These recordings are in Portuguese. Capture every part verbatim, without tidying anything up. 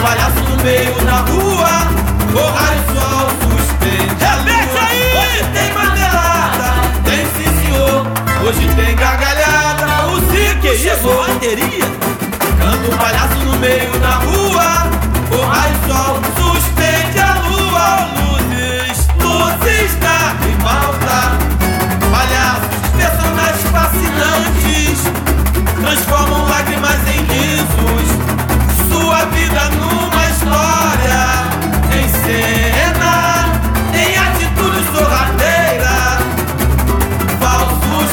palhaço no meio da rua, o raio sol suspende a lua. Hoje tem marmelada, tem sim senhor. Hoje tem gargalhada, o circo chegou. Bateria? Canta o palhaço no meio da rua, o raio sol suspende a lua. Luzes, luzes da ribalta, palhaços, personagens fascinantes, transformam lágrimas em risos, sua vida numa história, em cena, em atitude sorrateira. Falsos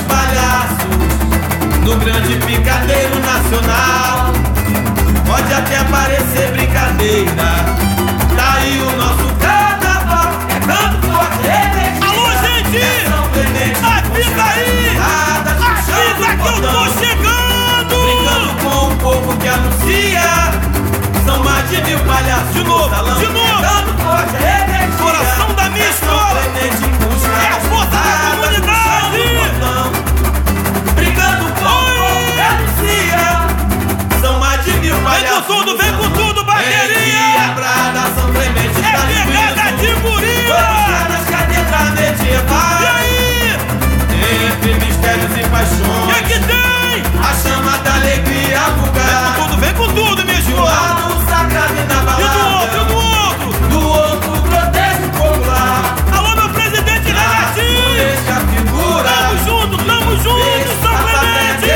palhaços no grande picadeiro nacional. Pode até parecer brincadeira, tá aí o nosso carnaval. É canto forte, energia. Alô, gente! É São Clemente, Avisa aí! nada, Avisa que eu tô chegando! brincando com o povo que anuncia. São mais de mil palhaços De novo, no salão. de novo. É canto forte, energia. Coração da minha É São escola. Clemente, busca É a força da nada, comunidade. puxando o botão. Brincando com o povo que anuncia. São mais de mil Vem palhaços com tudo, no vem com salão. tudo, É bateria! quebrada, São Clemente É tá pegada de lindo. gorila! Vamos nas catedrais E medievais. aí? Entre mistérios e O que paixões, que tem? a chama da alegria Vem com vulgar. tudo, vem com tudo, minha De um escola! lado o sagrado e na E do outro, e balada, do outro! do outro o grotesco popular. Alô, meu presidente Renatinho! Deixa a figura, Tamo junto, tamo junto, São Clemente!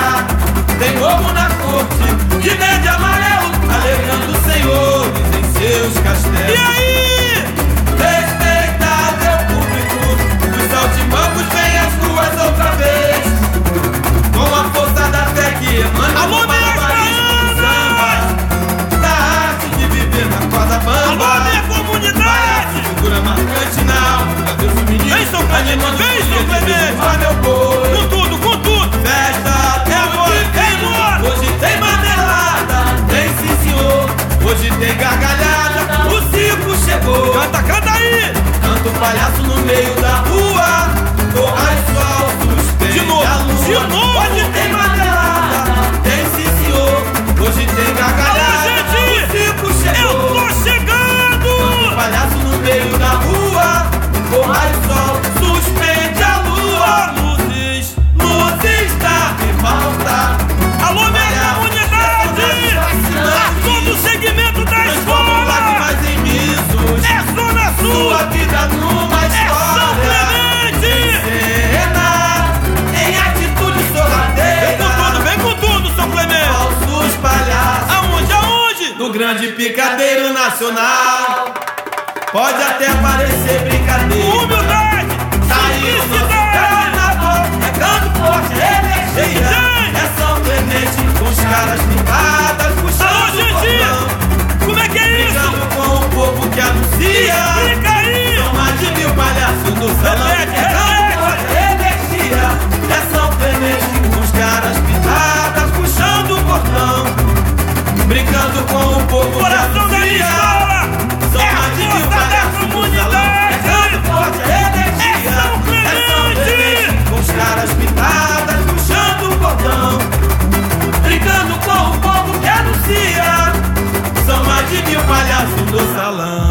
tem ovo na corte, de verde e amarelo, alegrando senhores em seus E castelos. aí? Respeitável público, os saltimbancos vêm às ruas outra vez, com a força da fé que emana Alô, do minha malabarismo do samba, da arte de viver na corda bamba. Alô, minha comunidade! Figura marcante na alma do feminino. Vem, São Clemente, animando vem, o São dia de Clemente. derrubar meu boi. Com tudo, com tudo! Festa até É agora, hoje é agora. Hoje tem marmelada, tem sim senhor. Hoje tem gargalhada, o circo chegou. Canta, canta aí! Canta o palhaço no meio da rua, o raio sol suspende De novo, a lua. de novo. Hoje tem marmelada, tem sim senhor. Hoje tem gargalhada, Alô, gente! o circo Eu chegou. tô Canta o chegando! palhaço no meio da rua, o raio sol suspende a lua. Luzes! Luzes da ribalta, Alô, minha comunidade! A todo segmento da transformam escola! lágrimas em risos, É Zona sua Sul! vida numa É São história. Clemente! Cena, em atitude Vem com sorrateira. tudo, vem com tudo, São Clemente! Falsos palhaços Aonde, aonde? no grande picadeiro nacional. Pode até parecer brincadeira, Humildade! tá aí o nosso Simplicidade! carnaval. É canto forte, energia. Gente! É São Clemente com os caras pintadas, Alô, puxando o gente! cordão, Como é que é isso? brincando com o povo que anuncia. Explica aí! São mais de mil palhaços no salão. Repete, É canto forte, energia. É São Clemente com os caras pintadas, puxando o cordão, brincando com o povo que Coração da minha anuncia. escola! São É a mais de mil força da palhaços no salão. comunidade! É canto forte, energia. É São Clemente! É São Clemente com os caras pintadas, puxando o cordão, brincando com o povo que anuncia. São mais de mil palhaços no salão.